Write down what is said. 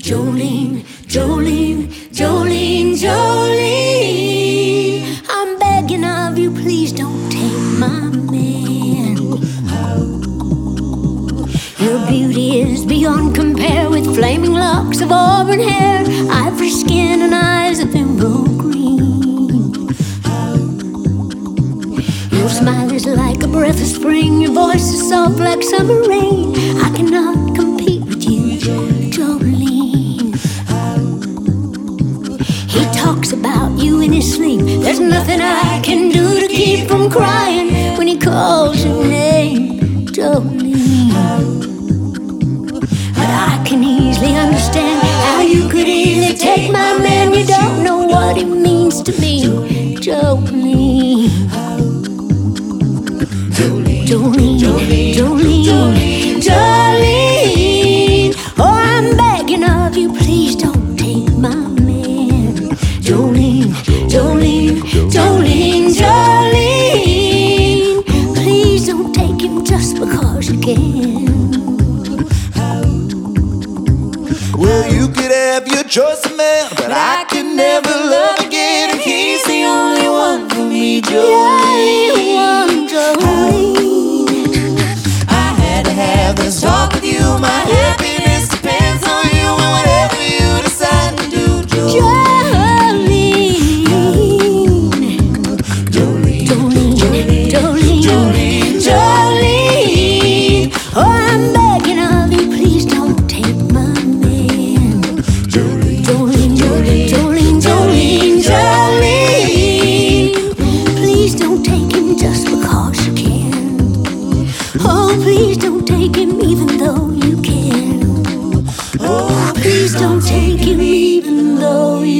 Jolene, Jolene, Jolene, Jolene. I'm begging of you, please don't take my man. Your beauty is beyond compare, with flaming locks of auburn hair, ivory skin and eyes of emerald green. Your smile is like a breath of spring, your voice is soft like summer rain. I cannot compete with you, Jolene. He talks about you in his sleep. There's nothing I can do to keep from crying when he calls your name, Jolene. But I can easily understand how you could easily take my man. You don't know what it means to me, Jolene. Jolene, Jolene, Jolene, Jolene. Oh, I'm begging of you, please don't take my man. Jolene, Jolene, Jolene, Jolene. Please don't take him just because you can. Well, you could have your choice of man, but I can never love again, and he's the only one for me, Jolene. I had to have this talk with you. My happiness depends on you, and whatever you decide to do, Jolene. Jolene, Jolene, Jolene, Jolene, Jolene. Oh, I'm begging of you, please don't take my man. Jolene, Jolene, Jolene, Jolene, Jolene, Jolene. Please don't take him just because you can. Oh, please don't take him even though you can. Oh, please don't take him even though you